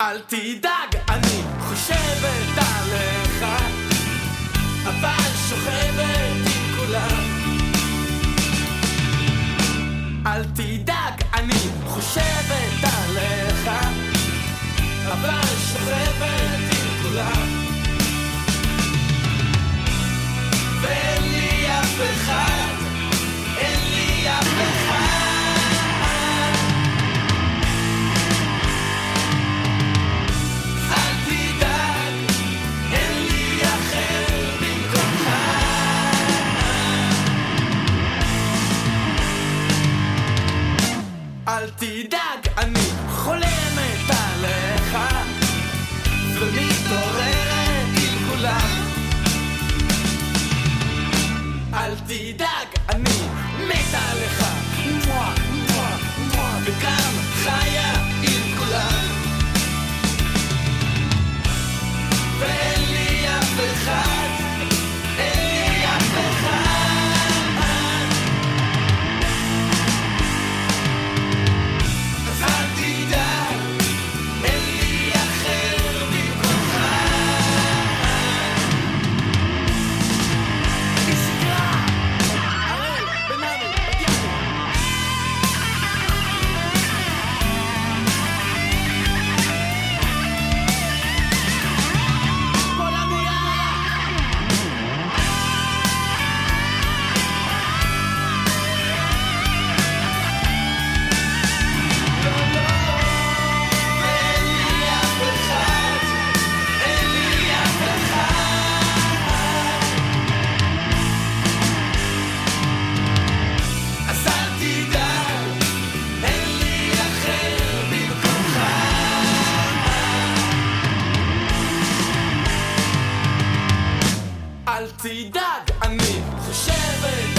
אל תדאג, אני חושבת עליך, אבל שוכבת עם כולם. אל תדאג, אני חושבת עליך, אבל שוכבת עם כולם. ואין לי אף אחד, אין לי אף אחד. אל תדאג, אני חולמת עליך ומתעוררת עם כולם. אל תדאג, אני מתה עליך, מואה, מואה, מואה, וגם חיה עם כולם. ואין לי אף אחד, אין לי אף אחד. אל תדאג, אני חושבת